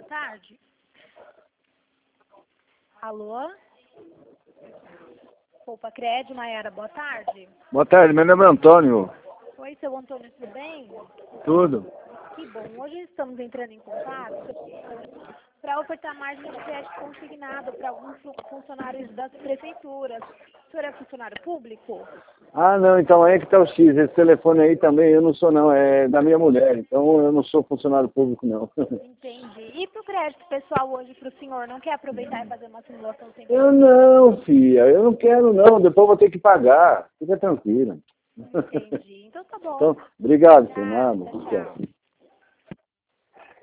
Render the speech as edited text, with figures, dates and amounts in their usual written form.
tarde. Alô? Poupa Crédito, Maiara, boa tarde. Boa tarde, meu nome é Antônio. Oi, seu Antônio, tudo bem? Tudo? Que bom. Hoje estamos entrando em contato para ofertar margem de crédito consignado para alguns funcionários das prefeituras. O senhor é funcionário público? Ah, não, então aí é que está o X. Esse telefone aí também eu não sou não, é da minha mulher. Então eu não sou funcionário público não. Entendi. E para o crédito pessoal hoje para o senhor, não quer aproveitar e fazer uma simulação sem Eu não, filha, eu não quero não, depois eu vou ter que pagar. Fica tranquila. Entendi. Então tá bom. Então, obrigado, Nada, Fernando. tchau.